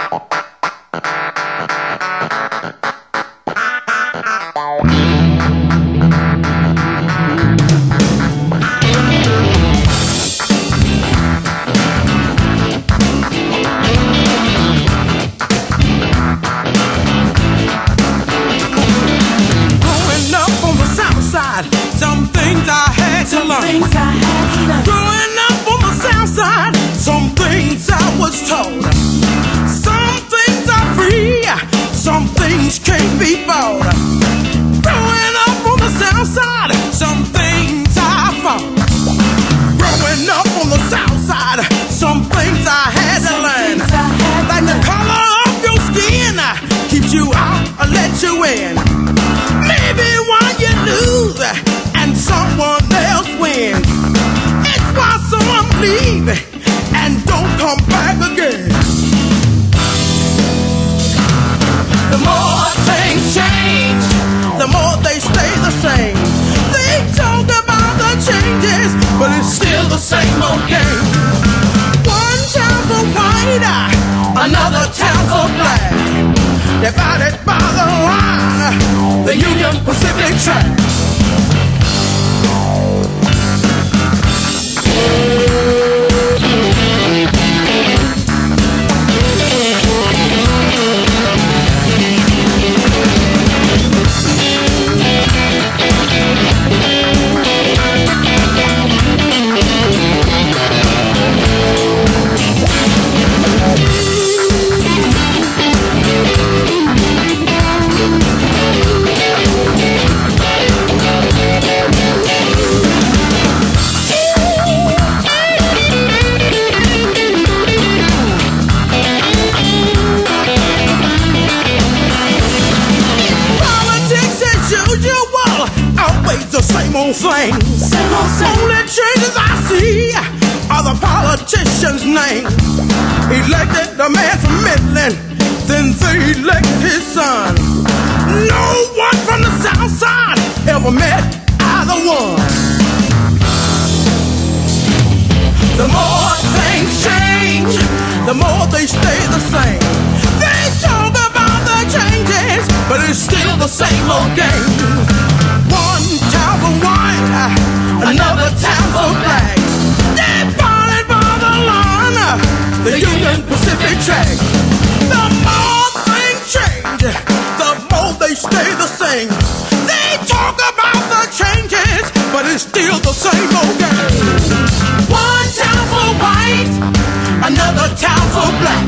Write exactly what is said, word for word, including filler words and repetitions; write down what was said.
Some things I had to learn. Growing up on the south side, some things I was told. Some things are free, some things can't be bought. Growing up on the south side, some things I found. Growing up on the south side, some things I had to learn. Like the color of your skin keeps you out or let you in. Maybe when you lose and someone else wins, it's why some leave and don't come back again. The more things change, the more they stay the same. They talk about the changes, but it's still the same old game. One town for white, another town for black, divided by the line, the Union Pacific track. The same old things. Same old, same. Only changes I see are the politicians' names. Elected the man from Midland, then they elect his son. No one from the south side ever met either one. The more things change, the more they stay the same. They talk about the changes, but it's still the same old game. One town for white, another town for black, divided by the line, the Union Pacific track. The more things change, the more they stay the same. They talk about the changes, but it's still the same old game. One town for white, another town for black,